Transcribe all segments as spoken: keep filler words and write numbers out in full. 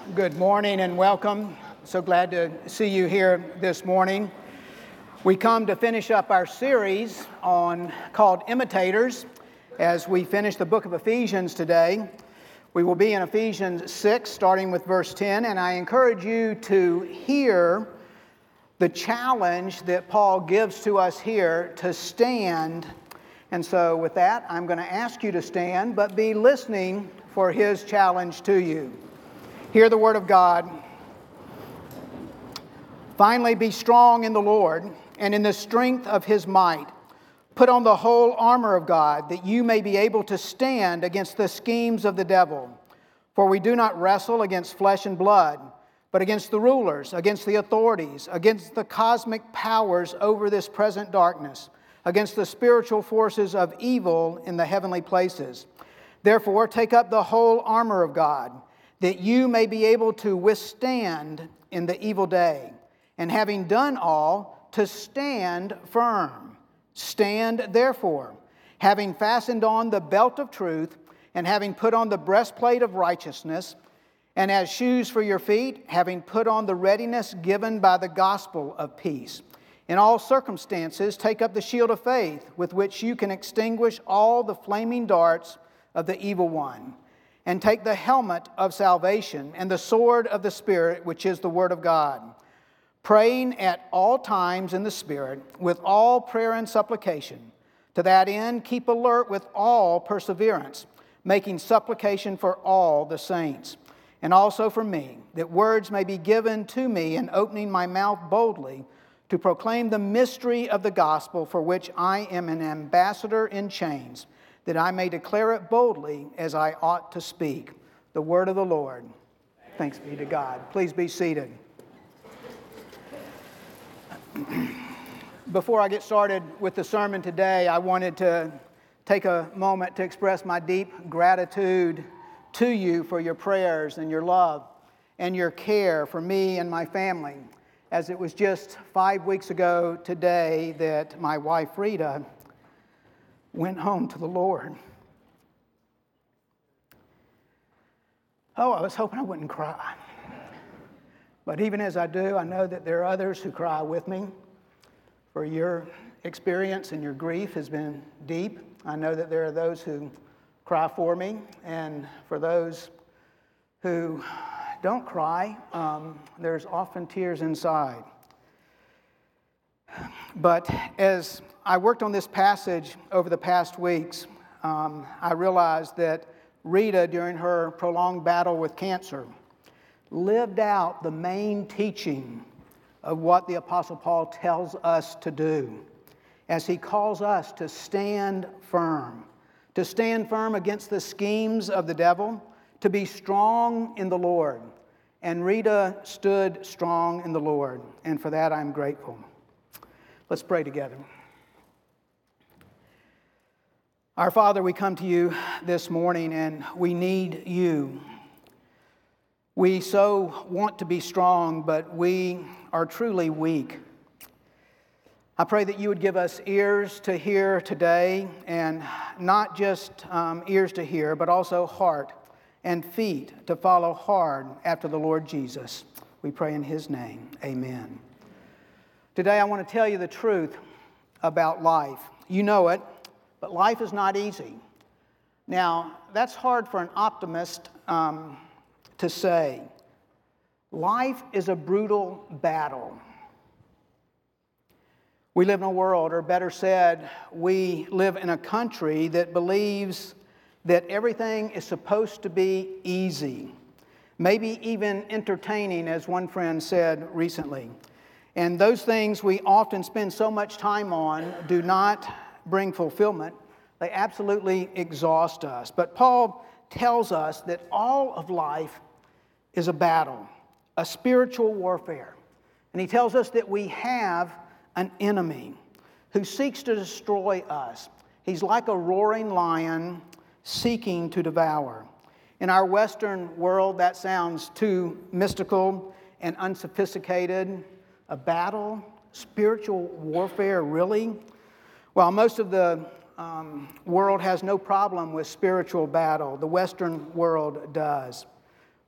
Good morning and welcome. So glad to see you here this morning. We come to finish up our series on called Imitators as we finish the book of Ephesians today. We will be in Ephesians six, starting with verse ten, and I encourage you to hear the challenge that Paul gives to us here to stand. And so with that, I'm going to ask you to stand, but be listening for his challenge to you. Hear the word of God. Finally, be strong in the Lord and in the strength of his might. Put on the whole armor of God, that you may be able to stand against the schemes of the devil. For we do not wrestle against flesh and blood, but against the rulers, against the authorities, against the cosmic powers over this present darkness, against the spiritual forces of evil in the heavenly places. Therefore, take up the whole armor of God, that you may be able to withstand in the evil day, and having done all, to stand firm. Stand therefore, having fastened on the belt of truth, and having put on the breastplate of righteousness, and as shoes for your feet, having put on the readiness given by the gospel of peace. In all circumstances, take up the shield of faith, with which you can extinguish all the flaming darts of the evil one. And take the helmet of salvation and the sword of the Spirit, which is the Word of God, praying at all times in the Spirit with all prayer and supplication. To that end, keep alert with all perseverance, making supplication for all the saints, and also for me, that words may be given to me in opening my mouth boldly to proclaim the mystery of the gospel, for which I am an ambassador in chains, that I may declare it boldly as I ought to speak. The word of the Lord. Thanks be to God. Please be seated. Before I get started with the sermon today, I wanted to take a moment to express my deep gratitude to you for your prayers and your love and your care for me and my family, as it was just five weeks ago today that my wife Rita went home to the Lord. Oh, I was hoping I wouldn't cry. But even as I do, I know that there are others who cry with me. For your experience and your grief has been deep. I know that there are those who cry for me, and for those who don't cry, um, there's often tears inside. But as I worked on this passage over the past weeks, um, I realized that Rita, during her prolonged battle with cancer, lived out the main teaching of what the Apostle Paul tells us to do, as he calls us to stand firm, to stand firm against the schemes of the devil, to be strong in the Lord. And Rita stood strong in the Lord, and for that I'm grateful. Let's pray together. Our Father, we come to you this morning and we need you. We so want to be strong, but we are truly weak. I pray that you would give us ears to hear today, and not just um, ears to hear, but also heart and feet to follow hard after the Lord Jesus. We pray in his name. Amen. Today I want to tell you the truth about life. You know it, but life is not easy. Now, that's hard for an optimist um, to say. Life is a brutal battle. We live in a world, or better said, we live in a country that believes that everything is supposed to be easy, maybe even entertaining, as one friend said recently. And those things we often spend so much time on do not bring fulfillment. They absolutely exhaust us. But Paul tells us that all of life is a battle, a spiritual warfare. And he tells us that we have an enemy who seeks to destroy us. He's like a roaring lion seeking to devour. In our Western world, that sounds too mystical and unsophisticated. A battle? Spiritual warfare, really? Well, most of the um, world has no problem with spiritual battle. The Western world does.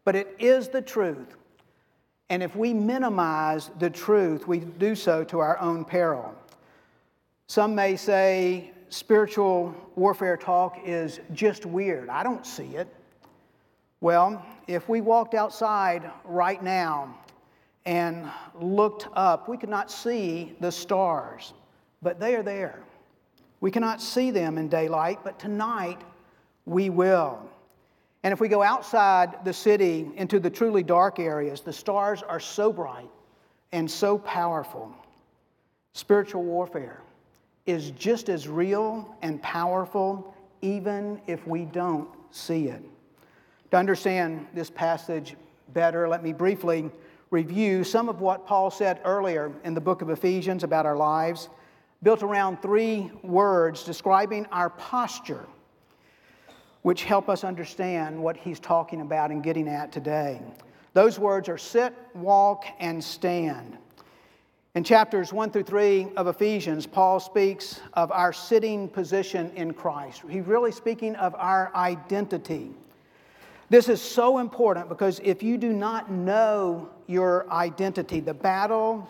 but it is the truth. And if we minimize the truth, we do so to our own peril. Some may say spiritual warfare talk is just weird. I don't see it. Well, if we walked outside right now and looked up, we could not see the stars, but they are there. We cannot see them in daylight, but tonight we will. And if we go outside the city into the truly dark areas, the stars are so bright and so powerful. Spiritual warfare is just as real and powerful even if we don't see it. To understand this passage better, let me briefly review some of what Paul said earlier in the book of Ephesians about our lives, built around three words describing our posture, which help us understand what he's talking about and getting at today. Those words are sit, walk, and stand. In chapters one through three of Ephesians, Paul speaks of our sitting position in Christ. He's really speaking of our identity. This is so important because if you do not know your identity, the battle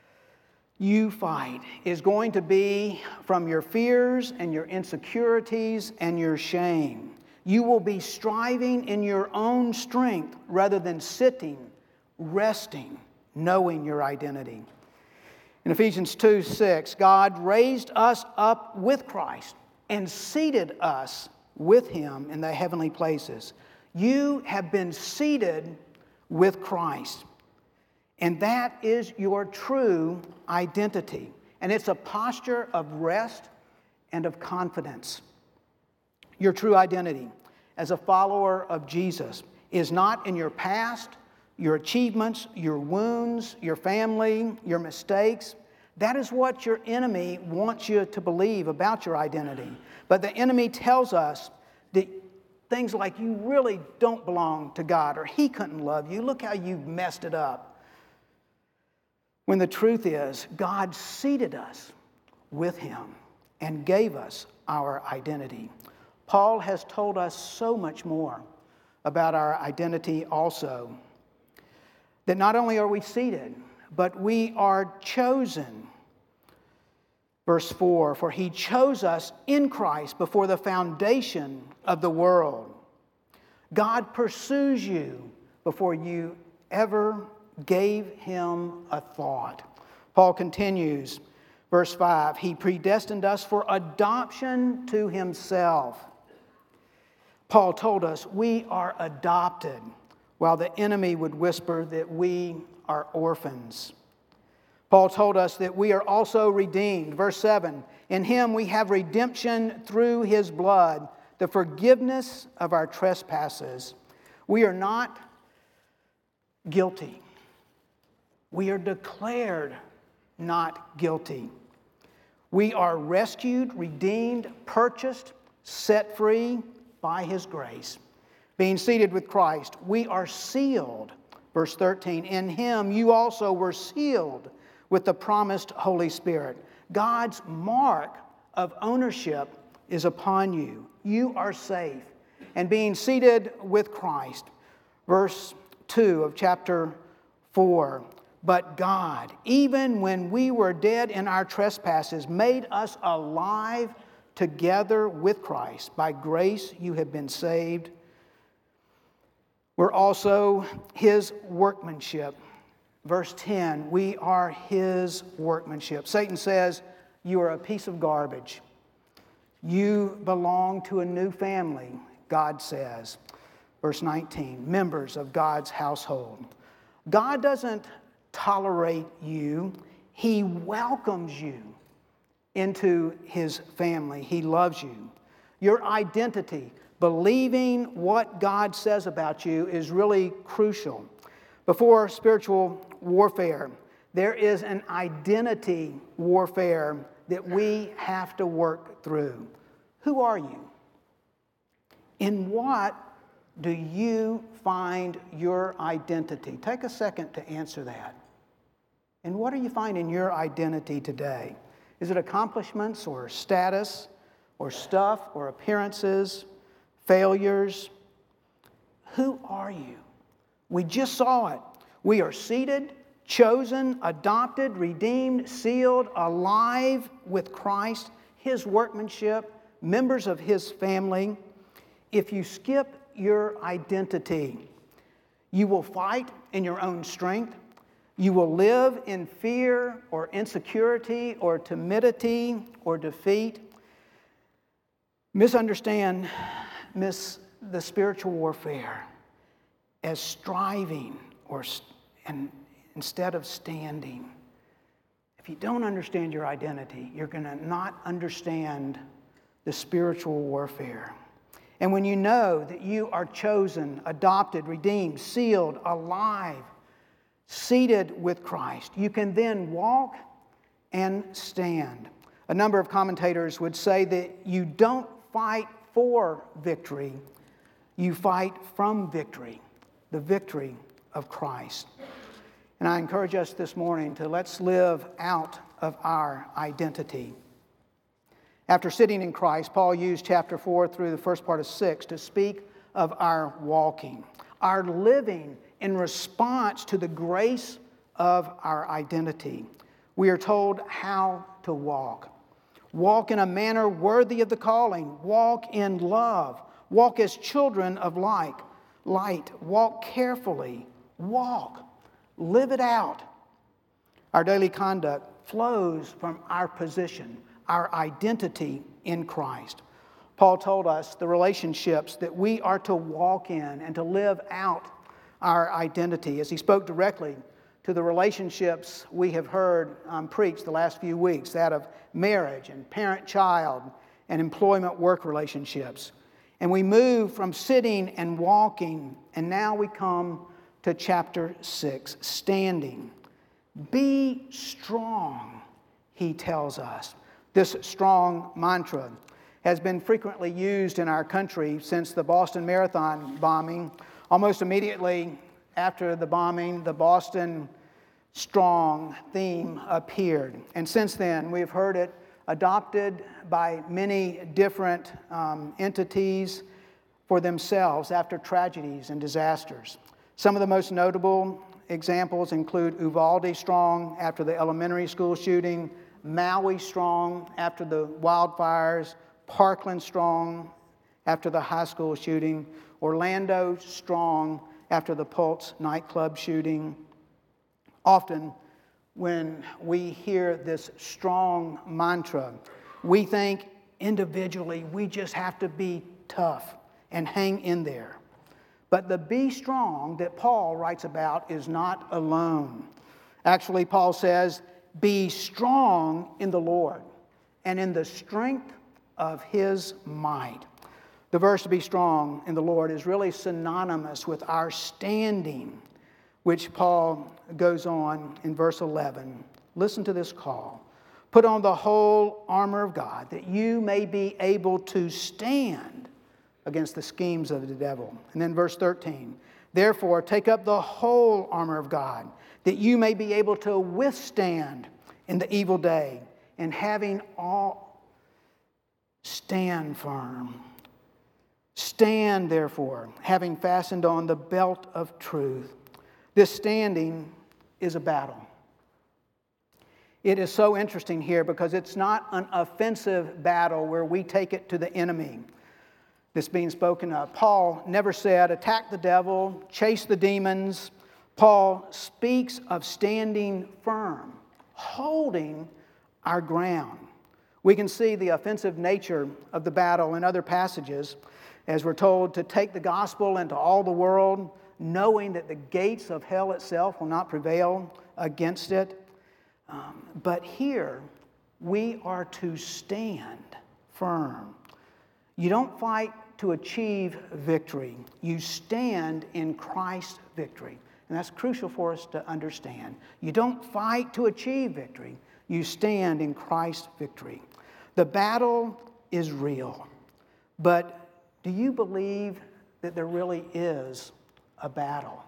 you fight is going to be from your fears and your insecurities and your shame. You will be striving in your own strength rather than sitting, resting, knowing your identity. In Ephesians two six, God raised us up with Christ and seated us with Him in the heavenly places. You have been seated with Christ. And that is your true identity. And it's a posture of rest and of confidence. Your true identity as a follower of Jesus is not in your past, your achievements, your wounds, your family, your mistakes. That is what your enemy wants you to believe about your identity. But the enemy tells us that things like you really don't belong to God or He couldn't love you. Look how you've messed it up. When the truth is, God seated us with Him and gave us our identity. Paul has told us so much more about our identity also. That not only are we seated, but we are chosen. Verse four, for He chose us in Christ before the foundation of the world. God pursues you before you ever gave Him a thought. Paul continues, verse five, He predestined us for adoption to Himself. Paul told us we are adopted, while the enemy would whisper that we are orphans. Paul told us that we are also redeemed. Verse seven, in Him we have redemption through His blood, the forgiveness of our trespasses. We are not guilty. We are declared not guilty. We are rescued, redeemed, purchased, set free by His grace. Being seated with Christ, we are sealed. Verse thirteen, in Him you also were sealed with the promised Holy Spirit. God's mark of ownership is upon you. You are safe. And being seated with Christ, verse two of chapter four, but God, even when we were dead in our trespasses, made us alive together with Christ. By grace you have been saved. We're also His workmanship. Verse ten, we are His workmanship. Satan says, you are a piece of garbage. You belong to a new family, God says. Verse nineteen, members of God's household. God doesn't tolerate you. He welcomes you into His family. He loves you. Your identity, believing what God says about you, is really crucial. Before spiritual warfare, there is an identity warfare that we have to work through. Who are you? In what do you find your identity? Take a second to answer that. And what are you finding your identity today? Is it accomplishments or status or stuff or appearances, failures? Who are you? We just saw it. We are seated, chosen, adopted, redeemed, sealed, alive with Christ, His workmanship, members of His family. If you skip your identity, you will fight in your own strength. You will live in fear or insecurity or timidity or defeat. Misunderstand miss the spiritual warfare as striving or and instead of standing. If you don't understand your identity, you're going to not understand the spiritual warfare. And when you know that you are chosen, adopted, redeemed, sealed, alive, seated with Christ, you can then walk and stand. A number of commentators would say that you don't fight for victory, you fight from victory, the victory of Christ. And I encourage us this morning to let's live out of our identity. After sitting in Christ, Paul used chapter four through the first part of six to speak of our walking, our living in response to the grace of our identity. We are told how to walk. Walk in a manner worthy of the calling. Walk in love. Walk as children of light. Light. Walk carefully. Walk. Live it out. Our daily conduct flows from our position, our identity in Christ. Paul told us the relationships that we are to walk in and to live out our identity as he spoke directly to the relationships we have heard um, preached the last few weeks, that of marriage and parent-child and employment-work relationships. And we move from sitting and walking, and now we come to chapter six, standing. Be strong, he tells us. This strong mantra has been frequently used in our country since the Boston Marathon bombing. Almost immediately after the bombing, the Boston Strong theme appeared. And since then, we've heard it adopted by many different um, entities for themselves after tragedies and disasters. Some of the most notable examples include Uvalde Strong after the elementary school shooting, Maui Strong after the wildfires, Parkland Strong after the high school shooting, Orlando Strong after the Pulse nightclub shooting. Often, when we hear this strong mantra, we think individually we just have to be tough and hang in there. But the be strong that Paul writes about is not alone. Actually, Paul says, be strong in the Lord and in the strength of His might. The verse to be strong in the Lord is really synonymous with our standing, which Paul goes on in verse eleven. Listen to this call. Put on the whole armor of God that you may be able to stand against the schemes of the devil. And then verse thirteen. Therefore, take up the whole armor of God that you may be able to withstand in the evil day, and having all, stand firm. Stand, therefore, having fastened on the belt of truth. This standing is a battle. It is so interesting here because it's not an offensive battle where we take it to the enemy. This being spoken of. Paul never said, attack the devil, chase the demons. Paul speaks of standing firm, holding our ground. We can see the offensive nature of the battle in other passages, as we're told to take the gospel into all the world, knowing that the gates of hell itself will not prevail against it. Um, but here, we are to stand firm. You don't fight to achieve victory. You stand in Christ's victory. And that's crucial for us to understand. You don't fight to achieve victory. You stand in Christ's victory. The battle is real. But do you believe that there really is a battle?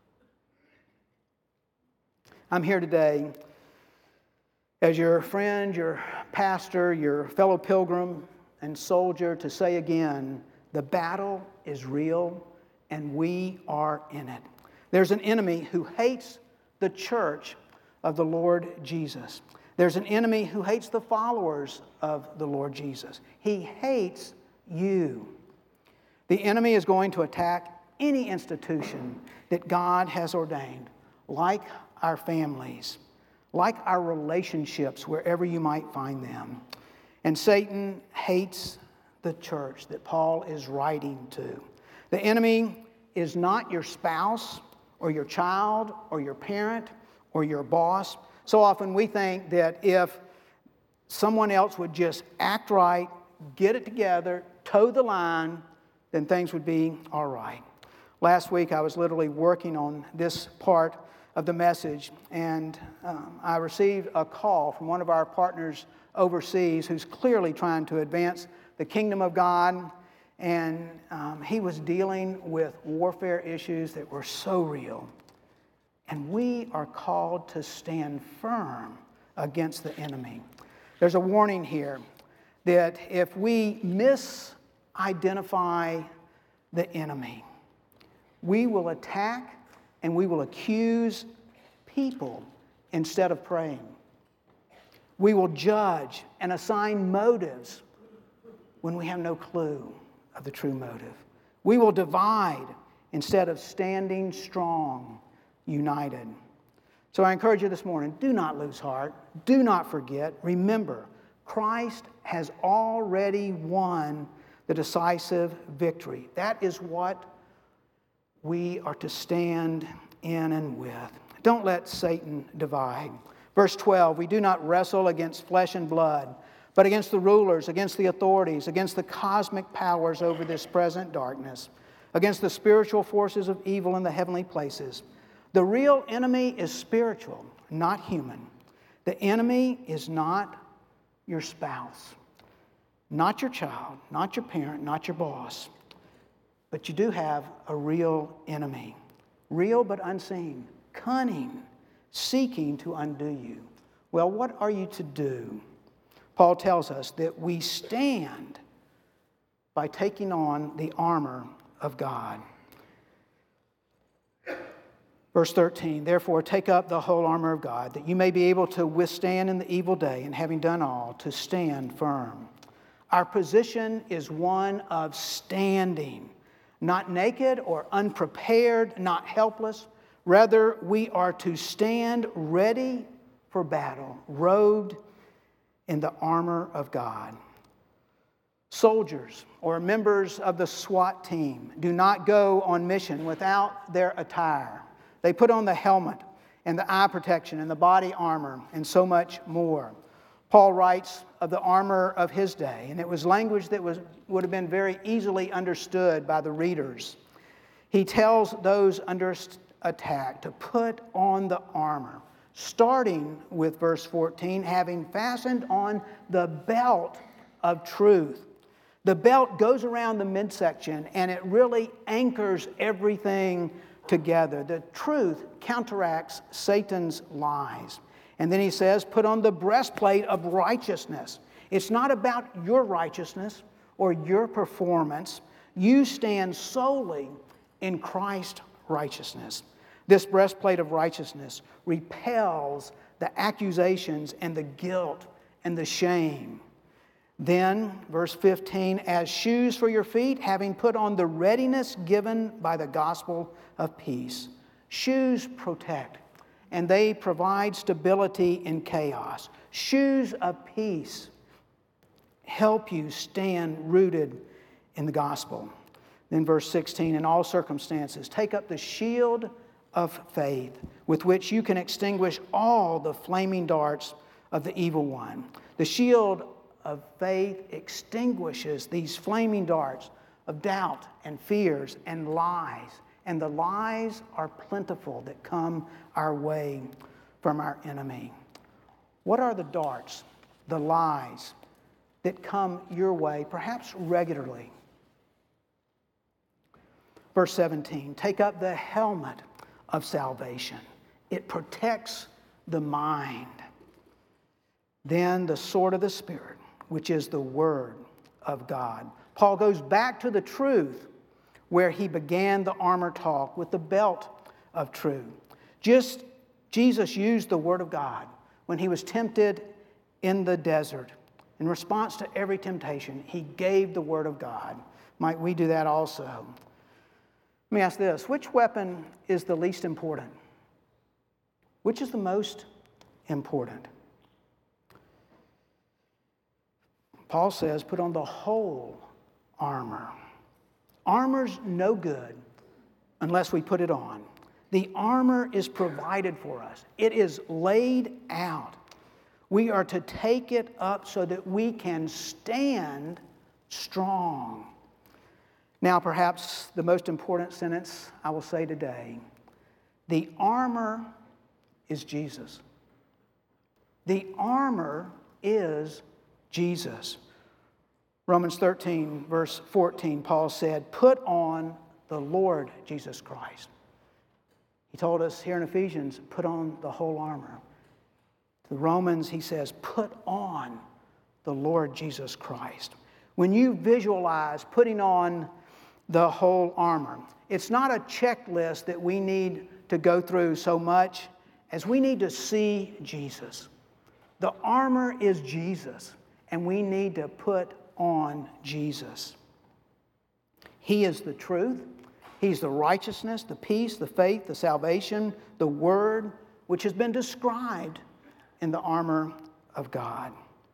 I'm here today as your friend, your pastor, your fellow pilgrim and soldier to say again, the battle is real and we are in it. There's an enemy who hates the church of the Lord Jesus. There's an enemy who hates the followers of the Lord Jesus. He hates you. The enemy is going to attack any institution that God has ordained, like our families, like our relationships, wherever you might find them. And Satan hates the church that Paul is writing to. The enemy is not your spouse or your child or your parent or your boss. So often we think that if someone else would just act right, get it together, toe the line, then things would be all right. Last week I was literally working on this part of the message, and um, I received a call from one of our partners overseas who's clearly trying to advance the kingdom of God, and um, he was dealing with warfare issues that were so real. And we are called to stand firm against the enemy. There's a warning here that if we misidentify the enemy, we will attack and we will accuse people instead of praying. We will judge and assign motives when we have no clue of the true motive. We will divide instead of standing strong, united. So I encourage you this morning, do not lose heart. Do not forget. Remember, Christ has already won the decisive victory. That is what we are to stand in and with. Don't let Satan divide. Verse twelve, we do not wrestle against flesh and blood, but against the rulers, against the authorities, against the cosmic powers over this present darkness, against the spiritual forces of evil in the heavenly places. The real enemy is spiritual, not human. The enemy is not your spouse, not your child, not your parent, not your boss. But you do have a real enemy, real but unseen, cunning, seeking to undo you. Well, what are you to do? Paul tells us that we stand by taking on the armor of God. Verse thirteen, therefore take up the whole armor of God, that you may be able to withstand in the evil day, and having done all, to stand firm. Our position is one of standing. Not naked or unprepared, not helpless. Rather, we are to stand ready for battle, robed in the armor of God. Soldiers or members of the SWAT team do not go on mission without their attire. They put on the helmet and the eye protection and the body armor and so much more. Paul writes of the armor of his day, and it was language that was, would have been very easily understood by the readers. He tells those under attack to put on the armor, starting with verse fourteen, having fastened on the belt of truth. The belt goes around the midsection, and it really anchors everything together. The truth counteracts Satan's lies. And then he says, put on the breastplate of righteousness. It's not about your righteousness or your performance. You stand solely in Christ's righteousness. This breastplate of righteousness repels the accusations and the guilt and the shame. Then, verse fifteen, as shoes for your feet, having put on the readiness given by the gospel of peace. Shoes protect, and they provide stability in chaos. Shoes of peace help you stand rooted in the gospel. Then verse sixteen, in all circumstances, take up the shield of faith with which you can extinguish all the flaming darts of the evil one. The shield of faith extinguishes these flaming darts of doubt and fears and lies. And the lies are plentiful that come our way from our enemy. What are the darts, the lies that come your way, perhaps regularly? Verse seventeen, take up the helmet of salvation. It protects the mind. Then the sword of the Spirit, which is the Word of God. Paul goes back to the truth where he began the armor talk with the belt of truth. Just Jesus used the Word of God when he was tempted in the desert. In response to every temptation, he gave the Word of God. Might we do that also? Let me ask this. Which weapon is the least important? Which is the most important? Paul says, put on the whole armor. Armor's no good unless we put it on. The armor is provided for us. It is laid out. We are to take it up so that we can stand strong. Now, perhaps the most important sentence I will say today. The armor is Jesus. The armor is Jesus. Romans thirteen, verse fourteen, Paul said, put on the Lord Jesus Christ. He told us here in Ephesians, put on the whole armor. To the Romans, he says, put on the Lord Jesus Christ. When you visualize putting on the whole armor, it's not a checklist that we need to go through so much as we need to see Jesus. The armor is Jesus, and we need to put on Jesus. He is the truth. He's the righteousness, the peace, the faith, the salvation, the word, which has been described in the armor of God.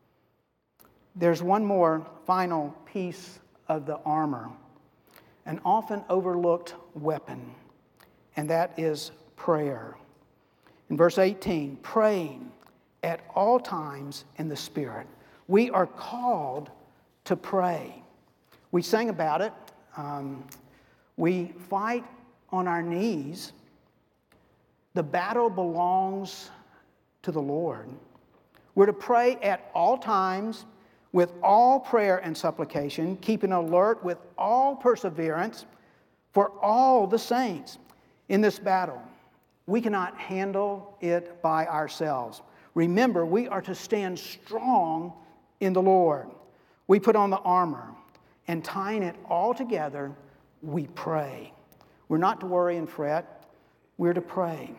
There's one more final piece of the armor, an often overlooked weapon, and that is prayer. In verse eighteen, praying at all times in the Spirit. We are called to pray. We sang about it. Um, we fight on our knees. The battle belongs to the Lord. We're to pray at all times with all prayer and supplication, keeping alert with all perseverance for all the saints in this battle. We cannot handle it by ourselves. Remember, we are to stand strong in the Lord. We put on the armor, and tying it all together, we pray. We're not to worry and fret. We're to pray.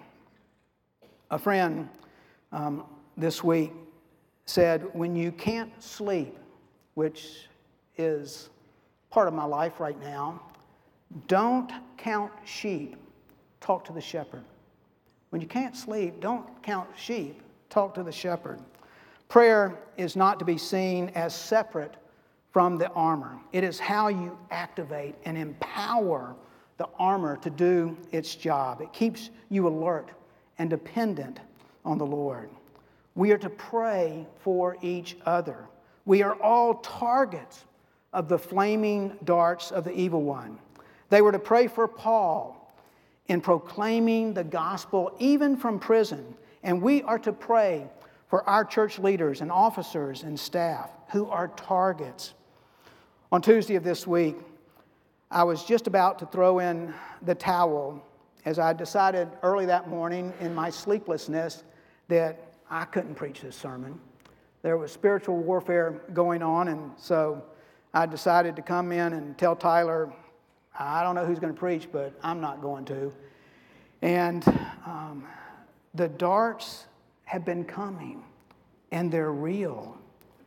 A friend um, this week said, when you can't sleep, which is part of my life right now, don't count sheep, talk to the shepherd. When you can't sleep, don't count sheep, talk to the shepherd. Prayer is not to be seen as separate from the armor. It is how you activate and empower the armor to do its job. It keeps you alert and dependent on the Lord. We are to pray for each other. We are all targets of the flaming darts of the evil one. They were to pray for Paul in proclaiming the gospel even from prison. And we are to pray for our church leaders and officers and staff who are targets. On Tuesday of this week, I was just about to throw in the towel as I decided early that morning in my sleeplessness that I couldn't preach this sermon. There was spiritual warfare going on, and so I decided to come in and tell Tyler, I don't know who's going to preach, but I'm not going to. And um, the darts have been coming, and they're real.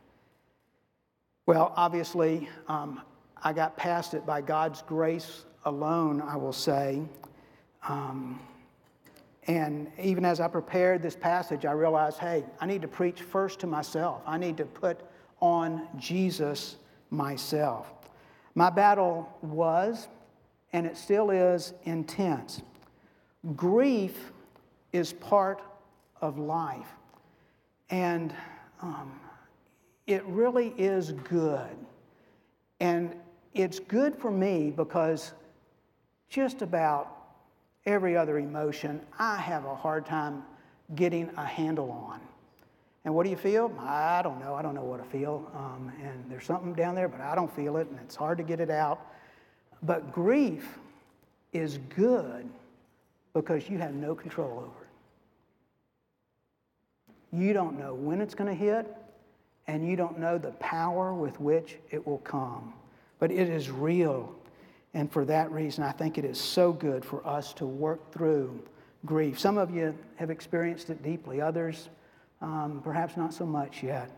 Well, obviously, um, I got past it by God's grace alone, I will say. Um, and even as I prepared this passage, I realized, hey, I need to preach first to myself. I need to put on Jesus myself. My battle was, and it still is, intense. Grief is part of life. And um, it really is good. And it's good for me because just about every other emotion I have a hard time getting a handle on. And what do you feel? I don't know. I don't know what I feel. Um, and there's something down there, but I don't feel it, and it's hard to get it out. But grief is good because you have no control over it. You don't know when it's going to hit, and you don't know the power with which it will come. But it is real. And for that reason, I think it is so good for us to work through grief. Some of you have experienced it deeply. Others, um, perhaps not so much yet.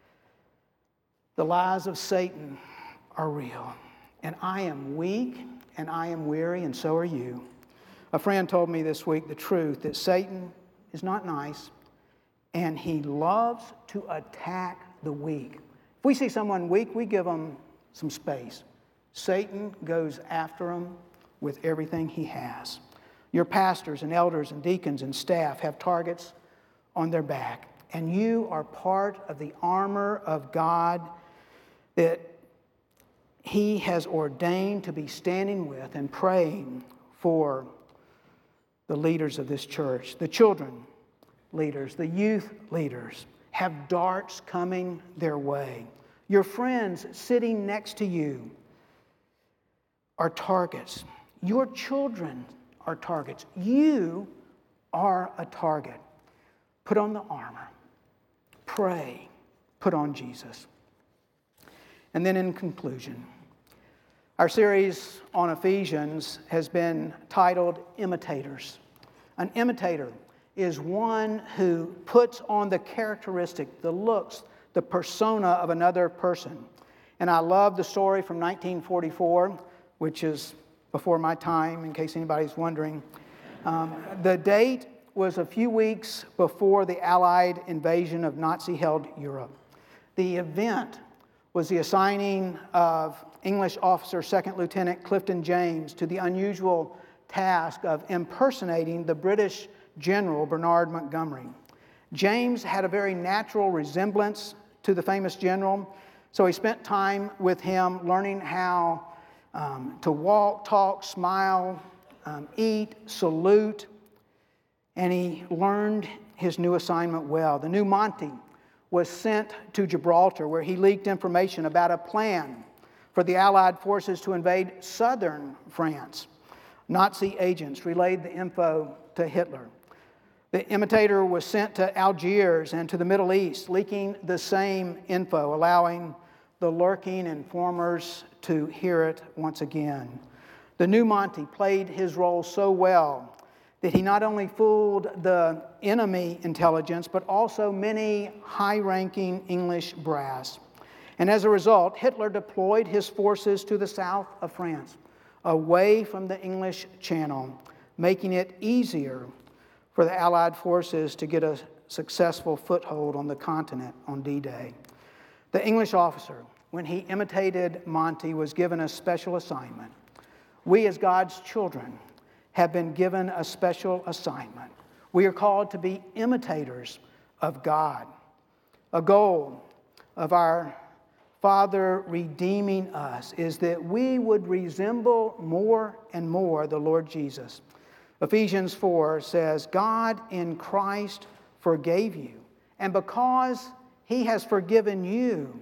The lies of Satan are real. And I am weak, and I am weary, and so are you. A friend told me this week the truth, that Satan is not nice, and he loves to attack the weak. If we see someone weak, we give them some space. Satan goes after them with everything he has. Your pastors and elders and deacons and staff have targets on their back, and you are part of the armor of God that He has ordained to be standing with and praying for the leaders of this church. The children leaders, the youth leaders have darts coming their way. Your friends sitting next to you are targets. Your children are targets. You are a target. Put on the armor. Pray. Put on Jesus. And then in conclusion, our series on Ephesians has been titled Imitators. An imitator is one who puts on the characteristic, the looks, the persona of another person. And I love the story from nineteen forty-four, which is before my time, in case anybody's wondering. Um, the date was a few weeks before the Allied invasion of Nazi-held Europe. The event was the assigning of English officer Second Lieutenant Clifton James to the unusual task of impersonating the British General Bernard Montgomery. James had a very natural resemblance to the famous general, so he spent time with him learning how um, to walk, talk, smile, um, eat, salute, and he learned his new assignment well. The new Monty was sent to Gibraltar, where he leaked information about a plan for the Allied forces to invade southern France. Nazi agents relayed the info to Hitler. The imitator was sent to Algiers and to the Middle East, leaking the same info, allowing the lurking informers to hear it once again. The new Monty played his role so well that he not only fooled the enemy intelligence, but also many high-ranking English brass. And as a result, Hitler deployed his forces to the south of France, away from the English Channel, making it easier for the Allied forces to get a successful foothold on the continent on D-Day. The English officer, when he imitated Monty, was given a special assignment. We, as God's children, have been given a special assignment. We are called to be imitators of God. A goal of our Father redeeming us is that we would resemble more and more the Lord Jesus. Ephesians four says, God in Christ forgave you, and because He has forgiven you,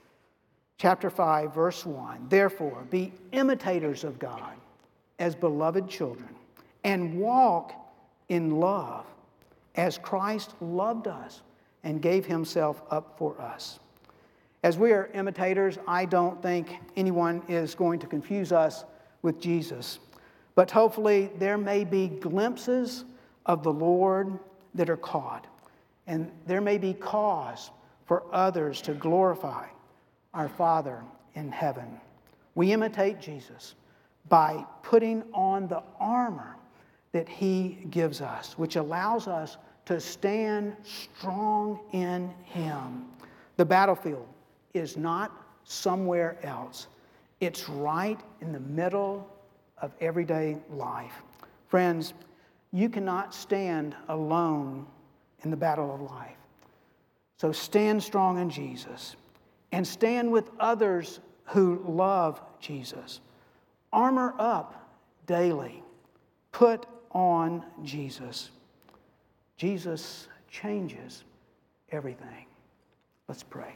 chapter five, verse one, therefore be imitators of God as beloved children, and walk in love as Christ loved us and gave Himself up for us. As we are imitators, I don't think anyone is going to confuse us with Jesus. But hopefully there may be glimpses of the Lord that are caught. And there may be cause for others to glorify our Father in heaven. We imitate Jesus by putting on the armor that He gives us, which allows us to stand strong in Him. The battlefield is not somewhere else. It's right in the middle of everyday life. Friends, you cannot stand alone in the battle of life. So stand strong in Jesus and stand with others who love Jesus. Armor up daily. Put on Jesus. Jesus changes everything. Let's pray.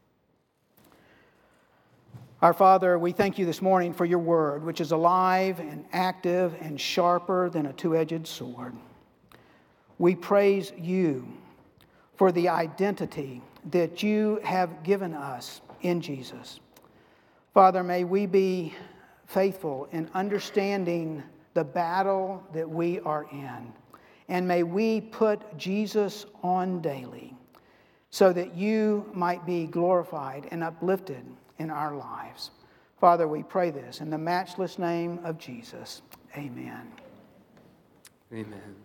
Our Father, we thank you this morning for your word, which is alive and active and sharper than a two-edged sword. We praise you for the identity that you have given us in Jesus. Father, may we be faithful in understanding the battle that we are in. And may we put Jesus on daily so that you might be glorified and uplifted in our lives. Father, we pray this in the matchless name of Jesus. Amen. Amen.